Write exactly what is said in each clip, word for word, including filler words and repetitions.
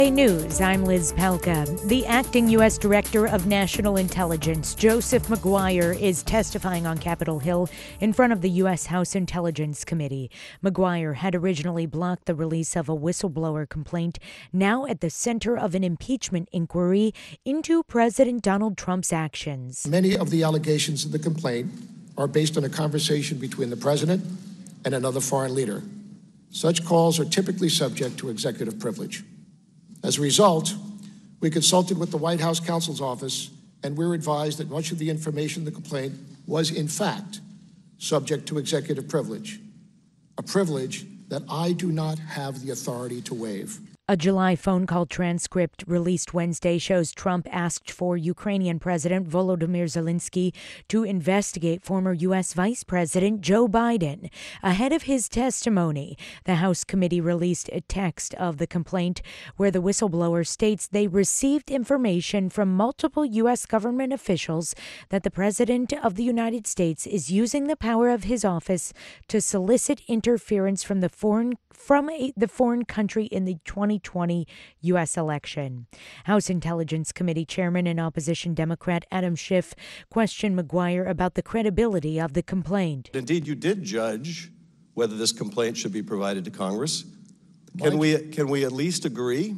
News, I'm Liz Pelka. The acting U S Director of National Intelligence, Joseph Maguire, is testifying on Capitol Hill in front of the U S House Intelligence Committee. Maguire had originally blocked the release of a whistleblower complaint, now at the center of an impeachment inquiry into President Donald Trump's actions. Many of the allegations of the complaint are based on a conversation between the president and another foreign leader. Such calls are typically subject to executive privilege. As a result, we consulted with the White House counsel's office, and we're advised that much of the information in the complaint was, in fact, subject to executive privilege, a privilege that I do not have the authority to waive. A July phone call transcript released Wednesday shows Trump asked for Ukrainian President Volodymyr Zelensky to investigate former U S Vice President Joe Biden. Ahead of his testimony, the House committee released a text of the complaint where the whistleblower states they received information from multiple U S government officials that the President of the United States is using the power of his office to solicit interference from the foreign from a, the foreign country in the twenty twenty U S election. House Intelligence Committee Chairman and opposition Democrat Adam Schiff questioned Maguire about the credibility of the complaint. Indeed, you did judge whether this complaint should be provided to Congress. Can we, can we at least agree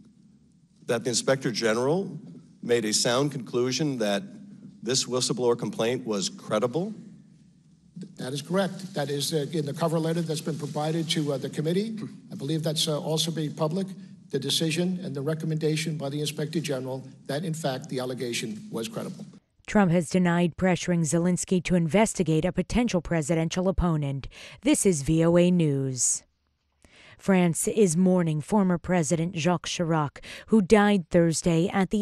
that the Inspector General made a sound conclusion that this whistleblower complaint was credible? That is correct. That is uh, in the cover letter that's been provided to uh, the committee. I believe that's uh, also made public, the decision and the recommendation by the Inspector General that, in fact, the allegation was credible. Trump has denied pressuring Zelensky to investigate a potential presidential opponent. This is V O A News. France is mourning former President Jacques Chirac, who died Thursday at the